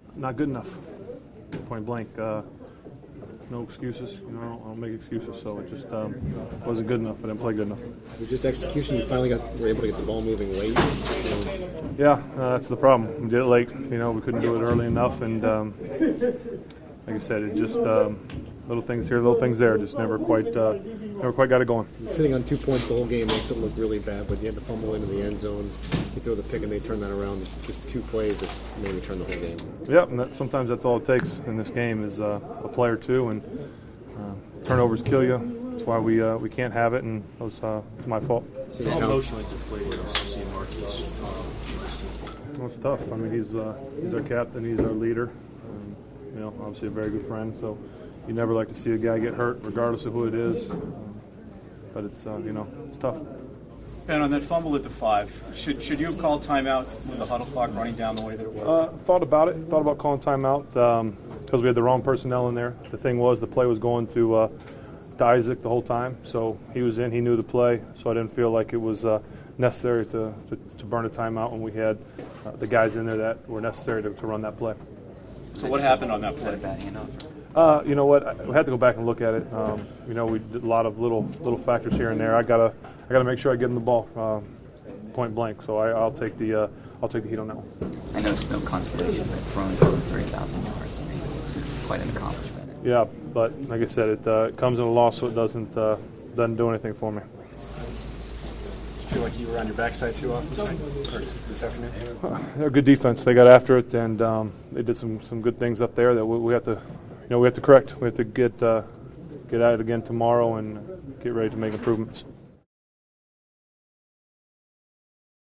Not good enough. Point blank. No excuses. You know, I don't make excuses. So it just wasn't good enough. I didn't play good enough. Was it just execution? You finally were able to get the ball moving late. Yeah, that's the problem. We did it late. You know, we couldn't do it early enough, and like I said, it just little things here, little things there. Just never quite got it going. Sitting on 2 points the whole game makes it look really bad, but you had to fumble into the end zone. You throw the pick and they turn that around. It's just 2 plays that maybe turn the whole game. Yep, and sometimes that's all it takes in this game is a play or two, and turnovers kill you. That's why we can't have it, and it's my fault. So how emotionally deflated is seeing Marquise? Well, it's tough. I mean, he's our captain. He's our leader. You know, obviously a very good friend. So you never like to see a guy get hurt, regardless of who it is. But it's you know, it's tough. Ben, on that fumble at the 5, should you have called timeout with the huddle clock running down the way that it was? Thought about it. Thought about calling timeout because we had the wrong personnel in there. The thing was, the play was going to Isaac the whole time, so he was in. He knew the play, so I didn't feel like it was necessary to burn a timeout when we had the guys in there that were necessary to run that play. So what happened on that play? You know what? We had to go back and look at it. You know, we did a lot of little factors here and there. I gotta make sure I give him the ball point blank. So I'll take the heat on that one. I know it's no consolation, but throwing for 30,000 yards, I mean, it's quite an accomplishment. Yeah, but like I said, it comes in a loss, so it doesn't do anything for me. Feel like you were on your backside too often this afternoon? They're a good defense. They got after it, and they did some good things up there that we have to, you know, we have to correct. We have to get at it again tomorrow and get ready to make improvements.